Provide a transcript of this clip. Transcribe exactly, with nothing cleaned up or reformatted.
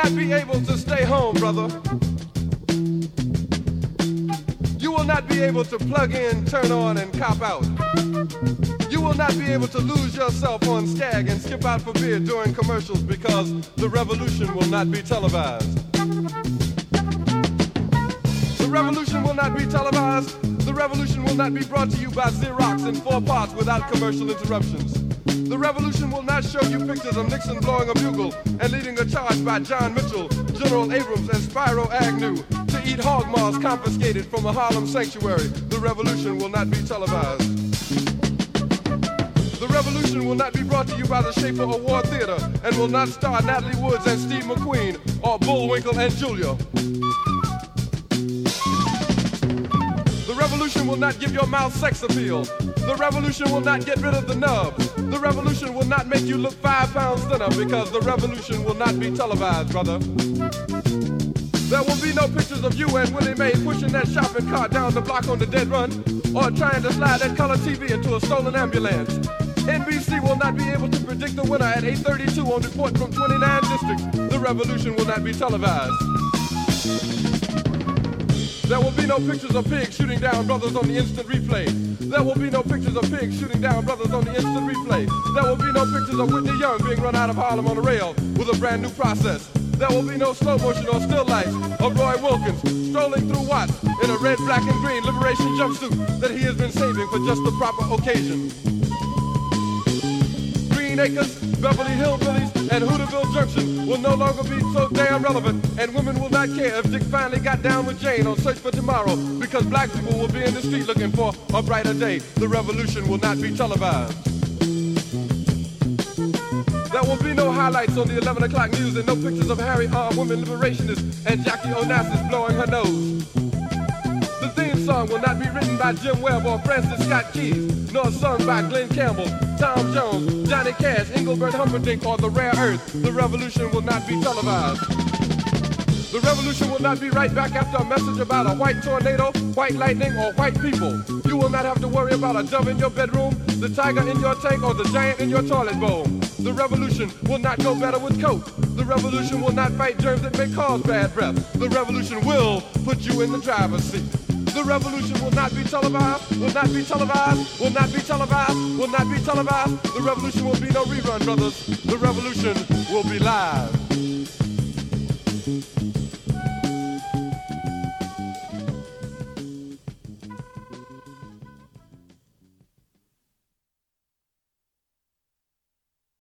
not be able to stay home, brother. You will not be able to plug in, turn on, and cop out. You will not be able to lose yourself on Skag and skip out for beer during commercials because the revolution will not be televised. The revolution will not be televised. The revolution will not be brought to you by Xerox in four parts without commercial interruptions. The revolution will not show you pictures of Nixon blowing a bugle and leading a charge by John Mitchell, General Abrams, and Spyro Agnew to eat hog maws confiscated from a Harlem sanctuary. The revolution will not be televised. The revolution will not be brought to you by the Schaefer Award Theater and will not star Natalie Woods and Steve McQueen or Bullwinkle and Julia. The revolution will not give your mouth sex appeal. The revolution will not get rid of the nubs. The revolution will not make you look five pounds thinner because the revolution will not be televised, brother. There will be no pictures of you and Willie Mae pushing that shopping cart down the block on the dead run or trying to slide that color T V into a stolen ambulance. N B C will not be able to predict the winner at eight thirty-two on report from twenty-nine districts. The revolution will not be televised. There will be no pictures of pigs shooting down brothers on the instant replay. There will be no pictures of pigs shooting down brothers on the instant replay. There will be no pictures of Whitney Young being run out of Harlem on a rail with a brand new process. There will be no slow motion or still life of Roy Wilkins strolling through Watts in a red, black, and green liberation jumpsuit that he has been saving for just the proper occasion. Green Acres, Beverly Hillbillies, and Hooterville Junction will no longer be so damn relevant, and women will not care if Dick finally got down with Jane on Search for Tomorrow, because black people will be in the street looking for a brighter day. The revolution will not be televised. There will be no highlights on the eleven o'clock news and no pictures of Harry armed women liberationists and Jackie Onassis blowing her nose. The theme song will not be written by Jim Webb or Francis Scott Keys, nor sung by Glenn Campbell, Tom Jones, Johnny Cash, Engelbert Humperdinck, or The Rare Earth. The revolution will not be televised. The revolution will not be right back after a message about a white tornado, white lightning, or white people. You will not have to worry about a dove in your bedroom, the tiger in your tank, or the giant in your toilet bowl. The revolution will not go better with Coke. The revolution will not fight germs that may cause bad breath. The revolution will put you in the driver's seat. The revolution will not be televised, will not be televised, will not be televised, will not be televised. The revolution will be no rerun, brothers. The revolution will be live.